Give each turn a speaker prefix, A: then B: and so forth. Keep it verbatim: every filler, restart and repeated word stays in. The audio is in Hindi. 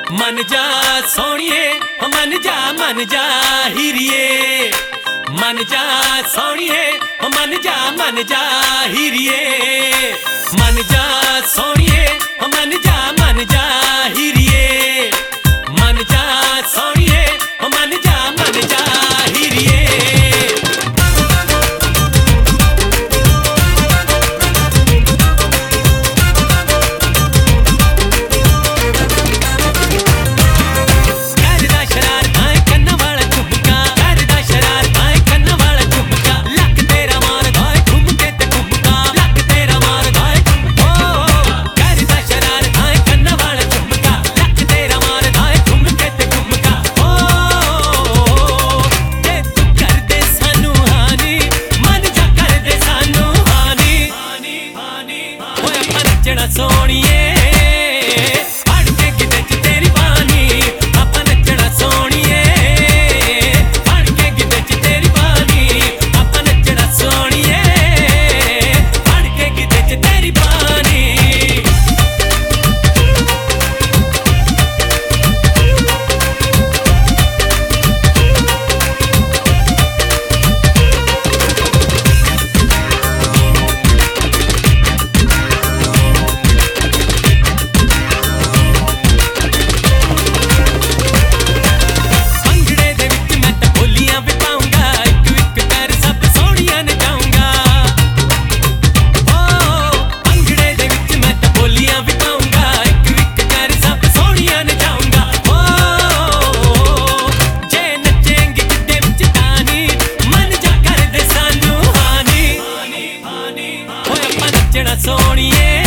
A: मन जा सोनिए मन जा मन जा हीरिए मन जा सोनिए मन जा मन जा हीरिए मन जा सोनिए मन जा मन जा हीरिए मन जा सोनिए मन जा मन जा हीरिए। सोनिए फड़ के गिद्दे च तेरी बानी आपां नच्चना सोनिए फड़ के गिद्दे च तेरी बानी आपां नच्चना सोनिए फड़ के गिद्दे च तेरी बानी। नच्चना सोनिए